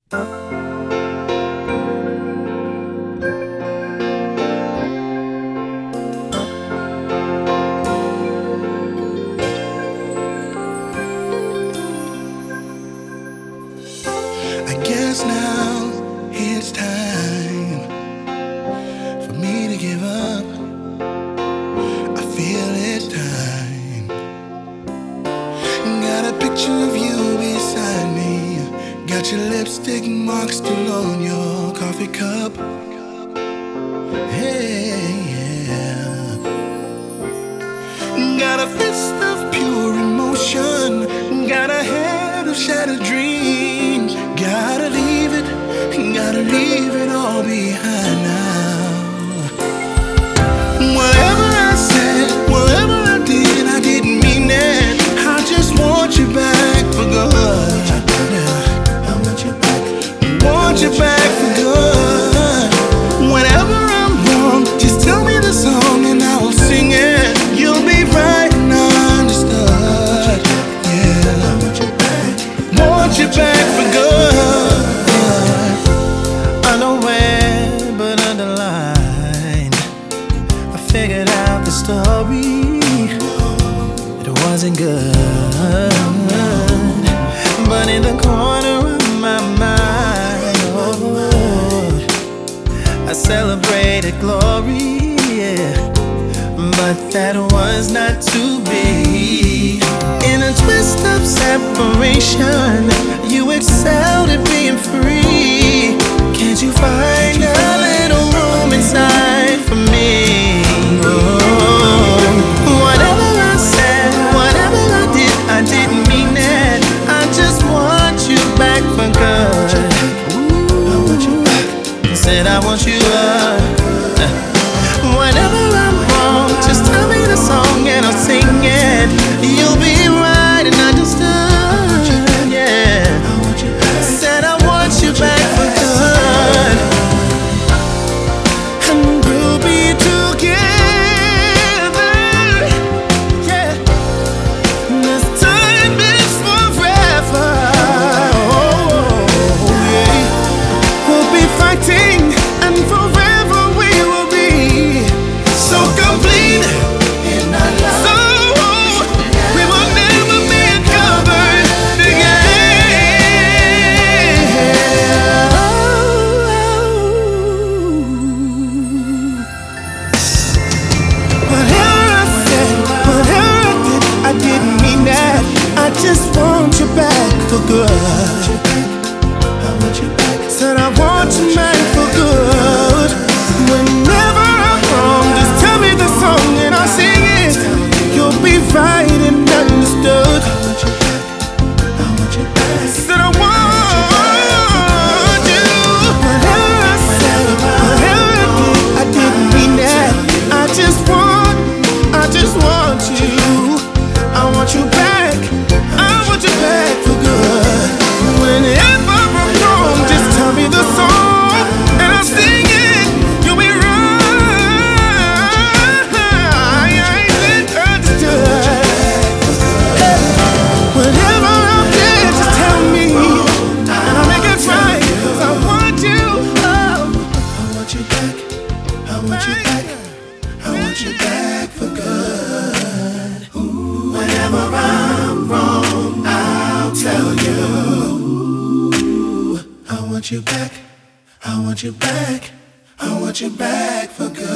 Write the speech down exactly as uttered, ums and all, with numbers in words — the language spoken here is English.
I guess now it's time for me to give up. I feel it's time. Got a picture of you beside me. Got your lipstick mark still on your coffee cup. Hey, yeah. Got a fist of pure emotion. Got a head of shattered dreams. Gotta leave it, gotta leave it all behind now. Whatever I said, whatever I did, I didn't mean it. I just want you back for good. I want you back, want you back for good. Whenever I'm wrong, just tell me the song and I will sing it. You'll be right and understood. Yeah, I want you back, want you back for good. Unaware but underlined, I figured out the story. It wasn't good, but in the corner of my mind, oh, I celebrated glory, yeah. But that was not to be. In a twist of separation, you excelled at being free. Can't you find a little room inside for me? Oh, whatever I said, whatever I did, I didn't mean it. I just want you back for good. I want you back. Said I want you up. Whenever I'm wrong, just tell me the song and I'll sing it. You'll be right and understood. Yeah. Said I want you back for good. And we'll be together. Yeah. This time is forever. Oh, yeah. We'll be fighting and forever we will be so complete. So we will never be covered again. Whatever I said, whatever I did, I didn't mean that. I just want you back for good. I want you back. Said I want you back for good. Whenever I'm wrong, just tell me the song and I'll sing it. You'll be right and understood. I want you back. Said I want you. Whatever I said, whatever I did, I didn't mean that. I just want, I just want you. I want you back. I want you back for good. Whenever I'm wrong, just tell me the song and I'll sing it. You'll be right and understood. Whatever I'm dead, just tell me and I'll make it right. 'Cause I want you. Oh, I want you back. I want you back. I want you back for good. Ooh, whenever I'm wrong, I'll tell you. I want you back. I want you back. I want you back for good.